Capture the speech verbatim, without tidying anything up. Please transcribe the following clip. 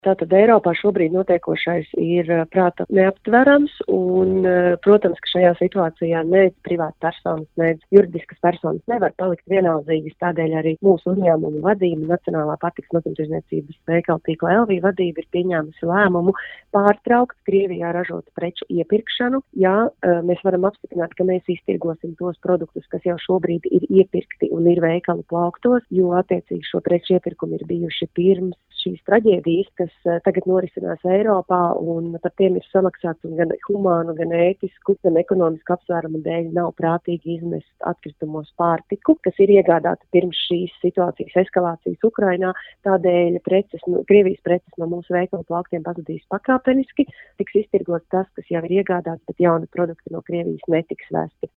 Tātad Eiropā šobrīd notiekošais ir prāta neaptverams un, protams, ka šajā situācijā nec privāta personas, nec juridiskas personas nevar palikt vienaldzīgas, tādēļ arī mūsu uzņēmumu vadība, Nacionālā pārtikas mazumtirdzniecības veikalu tīkla L V vadība ir pieņēmusi lēmumu pārtraukt Krievijā ražotu preču iepirkšanu. Jā, mēs varam apstiprināt, ka mēs iztirgosim tos produktus, kas jau šobrīd ir iepirkti un ir veikalu plauktos, jo attiecīgi šo preču iepirkumi ir bijuši pirms šīs traģēdijas, kas tagad norisinās Eiropā, un par tiem ir samaksāts un gan humānu, gan ētisku, gan ekonomisku apsvērumu dēļ nav prātīgi izmest atkritumos pārtiku, kas ir iegādāta pirms šīs situācijas eskalācijas Ukrainā. Tādēļ preces, Krievijas preces no mūsu veikalu plauktiem pazudīs pakāpeniski, tiks iztirgots tas, kas jau ir iegādāts, bet jauni produkti no Krievijas netiks vēsti.